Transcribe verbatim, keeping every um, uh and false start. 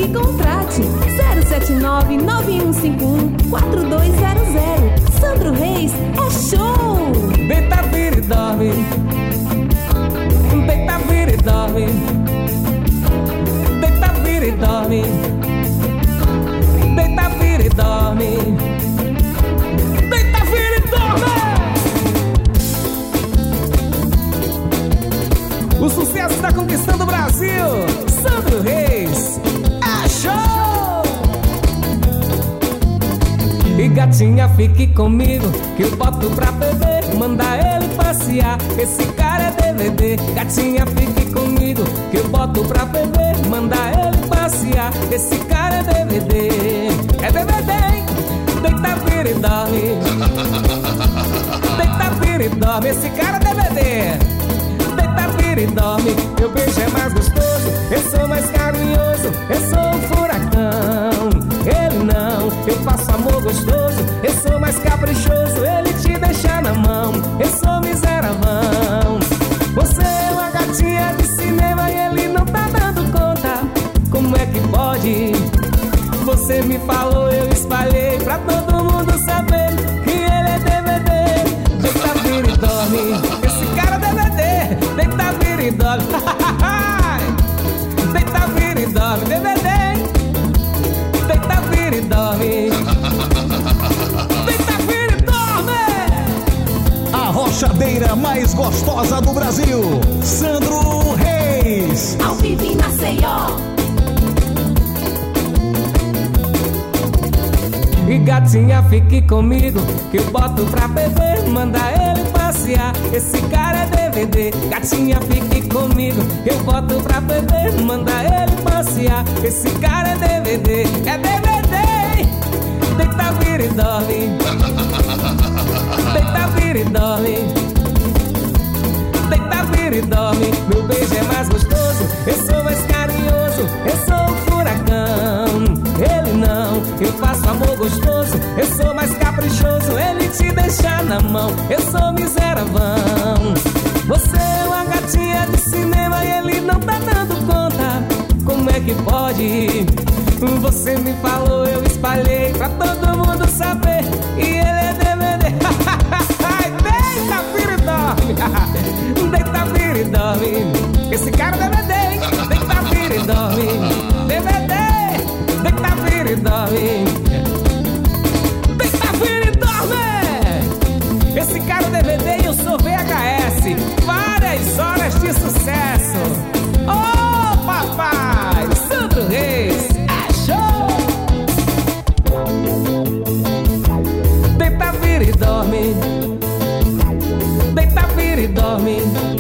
e contrate zero sete nove nove um cinco um quatro dois zero zero. Sandro Reis é show! Deita, vira e dorme. Deita, vira e dorme. Deita, vira e dorme. Deita, vira e dorme. Deita, vira e dorme. O sucesso está conquistando o Brasil. Sandro Reis é show! E gatinha, fique comigo, que eu boto pra beber, mandar ele passear. Esse cara é D V D. Gatinha, fique comigo, que eu boto pra beber, mandar ele passear. Esse cara é D V D. É D V D, hein? Deita, vira e dorme. Deita, vira e dorme. Esse cara é D V D. Deita, vira e dorme. Meu beijo é mais gostoso, eu sou mais carinhoso, eu sou um furacão. Ele não, eu faço amor gostoso, eu sou mais caprichoso, ele te deixa na mão, eu sou miseravão. Você é uma gatinha de cinema e ele não tá dando conta. Como é que pode? Você me falou, eu espalhei pra todo mundo saber que ele é D V D. Deita, vira e dorme. Esse cara é D V D. Deita, vira e dorme. Deita, vira e dorme. D V D. Deita, vira e dorme. Deita, vira e dorme. A rochadeira mais gostosa do Brasil, Sandro Reis. Ao vivo em Maceió. E gatinha, fique comigo, que eu boto pra beber, mandar ele passear. Esse cara é D V D. Gatinha, fique comigo, que eu boto pra beber, mandar ele passear. Esse cara é D V D. É D V D. Deita, vira e dorme. Deita, vira e dorme. Deita, vira e dorme. Meu beijo é mais gostoso, eu sou mais carinhoso, eu sou um furacão. Ele não, eu faço amor gostoso, eu sou mais caprichoso, ele te deixa na mão, eu sou miseravão. Você é uma gatinha de cinema e ele não tá dando conta. Como é que pode? Você me falou, eu espalhei pra todo mundo saber, e ele é D V D. Deita, vira e dorme. Deita, vira e dorme. Esse cara é D V D, hein? Deita, vira e dorme. D V D. Deita, vira e dorme. Deita, vira e dorme. Esse cara é D V D e eu sou V H S. Várias horas de sucesso. Oh, papai, Sandro Reis é show. Deita, vira e dorme. Deita, vira e dorme.